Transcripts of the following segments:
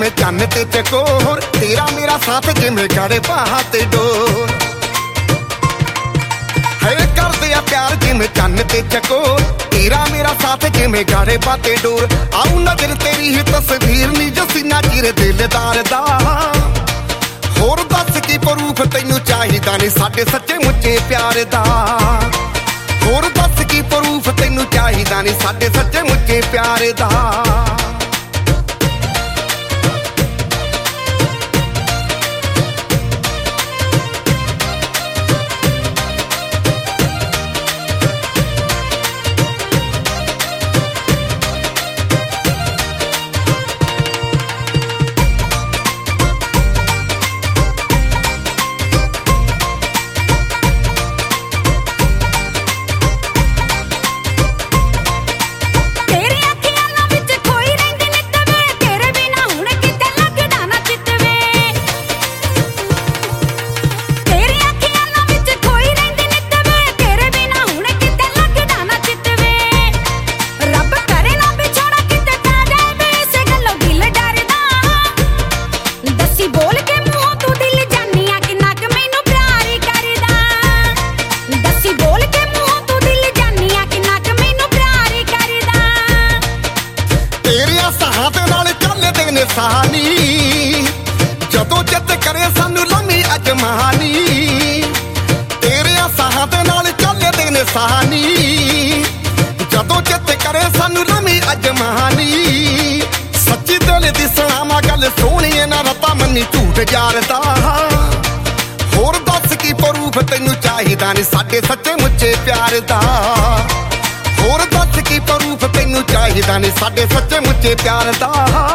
जिमें चन्न ते चकोर, तेरा मेरा साथ जिमें गड़े बाह ते डोर। है करदे आ प्यार जिमें चन्न ते चकोर, तेरा मेरा साथ जिमें गड़े बाह ते डोर। आऊं नजर तेरी ही तस्वीर नी जो सीना चिर दिलदार दा। होर दस की प्रूफ तैनू चाहिदा नी साडे सच्चे मुच्चे प्यार दा। होर दस की प्रूफ तैनू चाहिदा नी साडे सच्चे मुच्चे प्यार दा। जदों चित करे सानू लम्मी अजमानी, तेरे साहां दे नाल चलदे ने सहानी। जदों चित करे सानू लम्मी अजमानी, सच्ची दिल दी सलामा गल सोहणीए ना रता मन्नी झूठ यारदा। होर दस की प्रूफ तैनू चाहिदा नी साडे सच्चे मुच्चे प्यार दा। होर दस की प्रूफ तैनू चाहिदा नी साडे सच्चे मुच्चे प्यार दा।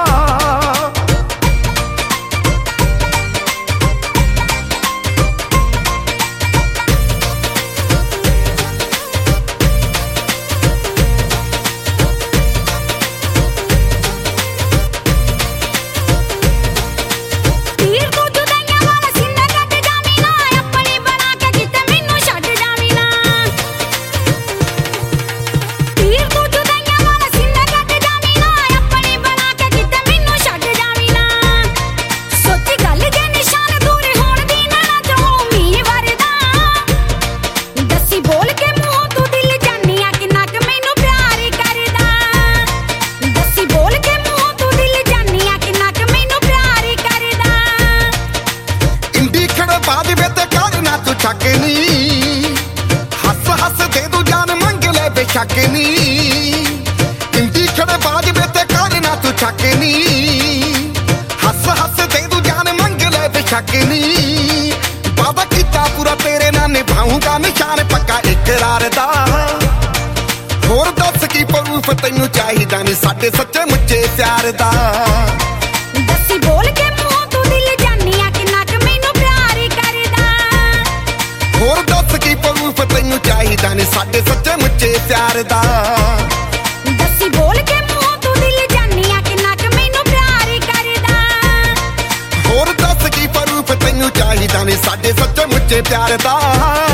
हस हस दे दू जान मंग ले बेशक नी, इंदी खड़े बाज बेते कर ना तू छक नी। हस हस दे दू जान मंग ले बेशक नी, वादा कीता पूरा तेरे नाल निभाऊंगा निशान पक्का इकरार दा। होर दस की प्रूफ तैनू चाहिदा नी साडे सच्चे मुच्चे प्यार दा। दसी बोल के मुंह तू दिल जानिया किन्ना क मैनू प्यार करदा। होर दस की प्रूफ तैनू चाहिदा नी साडे सच्चे मुच्चे प्यार दा। दसी बोल के मुंह तू दिल जानिया किन्ना क मैनू प्यार करदा। होर दस की प्रूफ तैनू चाहिदा नी साडे सच्चे मुच्चे प्यार दा।